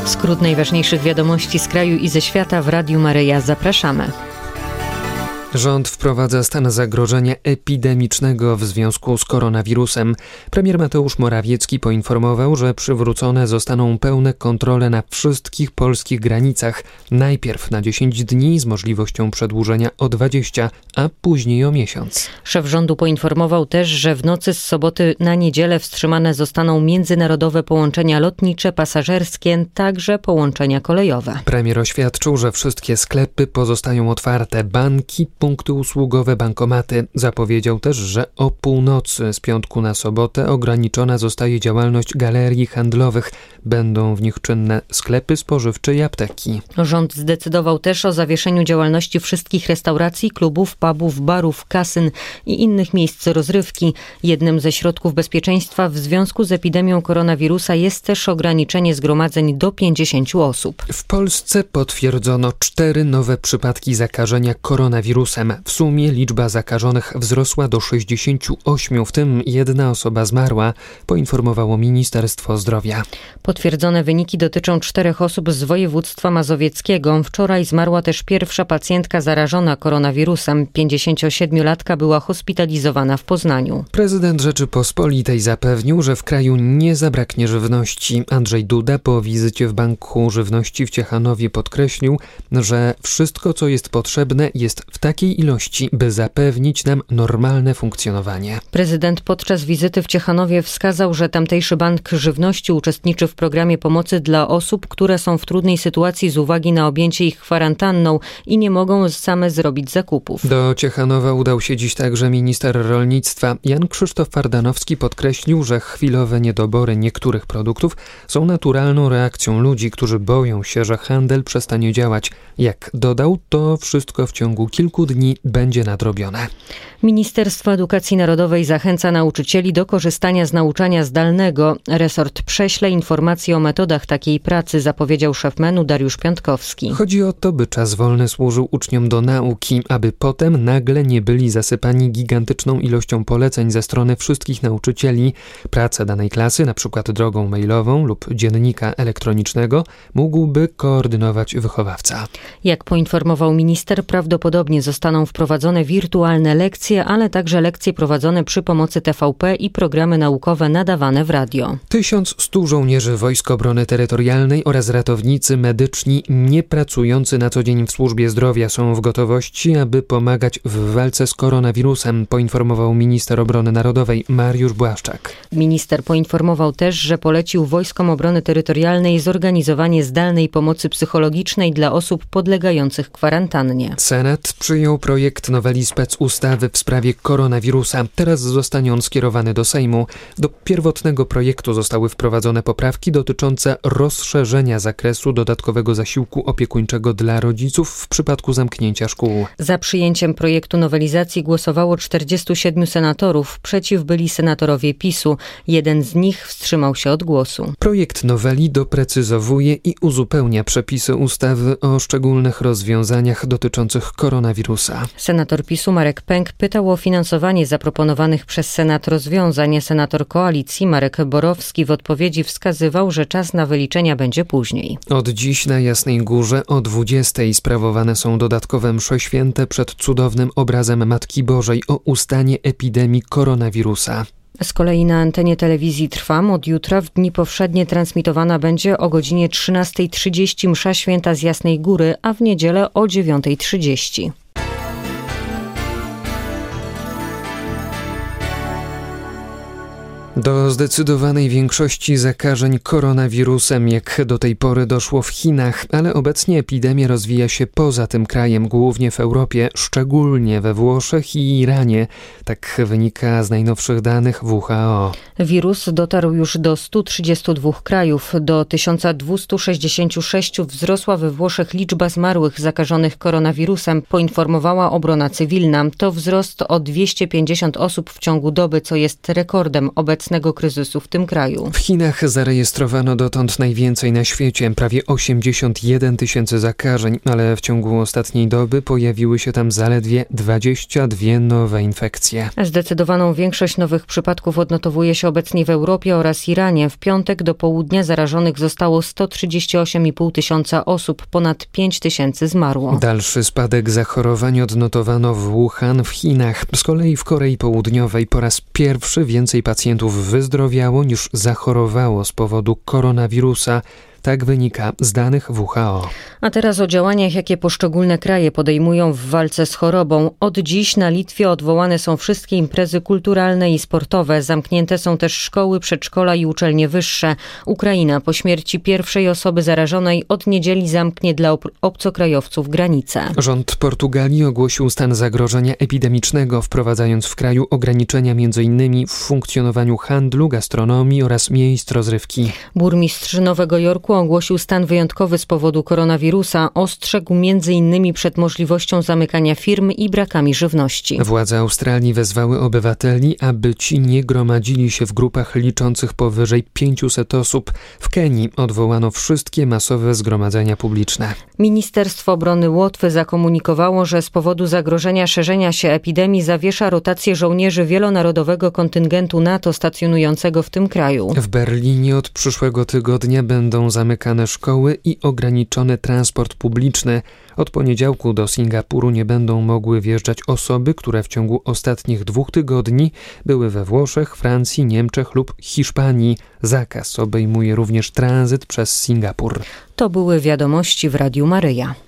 Skrót najważniejszych wiadomości z kraju i ze świata w Radiu Maryja. Zapraszamy. Rząd wprowadza stan zagrożenia epidemicznego w związku z koronawirusem. Premier Mateusz Morawiecki poinformował, że przywrócone zostaną pełne kontrole na wszystkich polskich granicach. Najpierw na 10 dni z możliwością przedłużenia o 20, a później o miesiąc. Szef rządu poinformował też, że w nocy z soboty na niedzielę wstrzymane zostaną międzynarodowe połączenia lotnicze, pasażerskie, także połączenia kolejowe. Premier oświadczył, że wszystkie sklepy pozostają otwarte, banki, punkty usługowe, bankomaty. Zapowiedział też, że o północy z piątku na sobotę ograniczona zostaje działalność galerii handlowych. Będą w nich czynne sklepy spożywcze i apteki. Rząd zdecydował też o zawieszeniu działalności wszystkich restauracji, klubów, pubów, barów, kasyn i innych miejsc rozrywki. Jednym ze środków bezpieczeństwa w związku z epidemią koronawirusa jest też ograniczenie zgromadzeń do 50 osób. W Polsce potwierdzono 4 nowe przypadki zakażenia koronawirusem. W sumie liczba zakażonych wzrosła do 68, w tym 1 osoba zmarła, poinformowało Ministerstwo Zdrowia. Potwierdzone wyniki dotyczą 4 osób z województwa mazowieckiego. Wczoraj zmarła też pierwsza pacjentka zarażona koronawirusem. 57-latka była hospitalizowana w Poznaniu. Prezydent Rzeczypospolitej zapewnił, że w kraju nie zabraknie żywności. Andrzej Duda po wizycie w Banku Żywności w Ciechanowie podkreślił, że wszystko, co jest potrzebne, jest w takiej ilości, by zapewnić nam normalne funkcjonowanie. Prezydent podczas wizyty w Ciechanowie wskazał, że tamtejszy Bank Żywności uczestniczy w programie pomocy dla osób, które są w trudnej sytuacji z uwagi na objęcie ich kwarantanną i nie mogą same zrobić zakupów. Do Ciechanowa udał się dziś także minister rolnictwa. Jan Krzysztof Ardanowski podkreślił, że chwilowe niedobory niektórych produktów są naturalną reakcją ludzi, którzy boją się, że handel przestanie działać. Jak dodał, to wszystko w ciągu kilku dni będzie nadrobione. Ministerstwo Edukacji Narodowej zachęca nauczycieli do korzystania z nauczania zdalnego. Resort prześle informacje o metodach takiej pracy, zapowiedział szef MEN-u Dariusz Piątkowski. Chodzi o to, by czas wolny służył uczniom do nauki, aby potem nagle nie byli zasypani gigantyczną ilością poleceń ze strony wszystkich nauczycieli. Pracę danej klasy, np. drogą mailową lub dziennika elektronicznego, mógłby koordynować wychowawca. Jak poinformował minister, prawdopodobnie zostaną wprowadzone wirtualne lekcje, ale także lekcje prowadzone przy pomocy TVP i programy naukowe nadawane w radio. 1100 żołnierzy Wojsk Obrony Terytorialnej oraz ratownicy medyczni nie pracujący na co dzień w służbie zdrowia są w gotowości, aby pomagać w walce z koronawirusem, poinformował minister obrony narodowej Mariusz Błaszczak. Minister poinformował też, że polecił Wojskom Obrony Terytorialnej zorganizowanie zdalnej pomocy psychologicznej dla osób podlegających kwarantannie. Senat przyjął projekt noweli specustawy w sprawie koronawirusa. Teraz zostanie on skierowany do Sejmu. Do pierwotnego projektu zostały wprowadzone poprawki dotyczące rozszerzenia zakresu dodatkowego zasiłku opiekuńczego dla rodziców w przypadku zamknięcia szkół. Za przyjęciem projektu nowelizacji głosowało 47 senatorów. Przeciw byli senatorowie PiS-u. Jeden z nich wstrzymał się od głosu. Projekt noweli doprecyzowuje i uzupełnia przepisy ustawy o szczególnych rozwiązaniach dotyczących koronawirusa. Senator PiS-u Marek Pęk pytał o finansowanie zaproponowanych przez Senat rozwiązań. Senator Koalicji Marek Borowski w odpowiedzi wskazywał, że czas na wyliczenia będzie później. Od dziś na Jasnej Górze o 20:00 sprawowane są dodatkowe msze święte przed cudownym obrazem Matki Bożej o ustanie epidemii koronawirusa. Z kolei na antenie telewizji Trwam od jutra w dni powszednie transmitowana będzie o godzinie 13:30 msza święta z Jasnej Góry, a w niedzielę o 9:30. Do zdecydowanej większości zakażeń koronawirusem jak do tej pory doszło w Chinach, ale obecnie epidemia rozwija się poza tym krajem, głównie w Europie, szczególnie we Włoszech i Iranie. Tak wynika z najnowszych danych WHO. Wirus dotarł już do 132 krajów. Do 1266 wzrosła we Włoszech liczba zmarłych zakażonych koronawirusem, poinformowała obrona cywilna. To wzrost o 250 osób w ciągu doby, co jest rekordem obecnie obecnego kryzysu w tym kraju. W Chinach zarejestrowano dotąd najwięcej na świecie, prawie 81 000 zakażeń, ale w ciągu ostatniej doby pojawiły się tam zaledwie 22 nowe infekcje. Zdecydowaną większość nowych przypadków odnotowuje się obecnie w Europie oraz Iranie. W piątek do południa zarażonych zostało 138,5 tysiąca osób, ponad 5 tysięcy zmarło. Dalszy spadek zachorowań odnotowano w Wuhan w Chinach. Z kolei w Korei Południowej po raz pierwszy więcej pacjentów wyzdrowiało niż zachorowało z powodu koronawirusa. Tak wynika z danych WHO. A teraz o działaniach, jakie poszczególne kraje podejmują w walce z chorobą. Od dziś na Litwie odwołane są wszystkie imprezy kulturalne i sportowe. Zamknięte są też szkoły, przedszkola i uczelnie wyższe. Ukraina po śmierci pierwszej osoby zarażonej od niedzieli zamknie dla obcokrajowców granice. Rząd Portugalii ogłosił stan zagrożenia epidemicznego, wprowadzając w kraju ograniczenia m.in. w funkcjonowaniu handlu, gastronomii oraz miejsc rozrywki. Burmistrz Nowego Jorku ogłosił stan wyjątkowy z powodu koronawirusa. Ostrzegł m.in. przed możliwością zamykania firm i brakami żywności. Władze Australii wezwały obywateli, aby ci nie gromadzili się w grupach liczących powyżej 500 osób. W Kenii odwołano wszystkie masowe zgromadzenia publiczne. Ministerstwo Obrony Łotwy zakomunikowało, że z powodu zagrożenia szerzenia się epidemii zawiesza rotację żołnierzy wielonarodowego kontyngentu NATO stacjonującego w tym kraju. W Berlinie od przyszłego tygodnia będą zamykane szkoły i ograniczony transport publiczny. Od poniedziałku do Singapuru nie będą mogły wjeżdżać osoby, które w ciągu ostatnich 2 tygodni były we Włoszech, Francji, Niemczech lub Hiszpanii. Zakaz obejmuje również tranzyt przez Singapur. To były wiadomości w Radiu Maryja.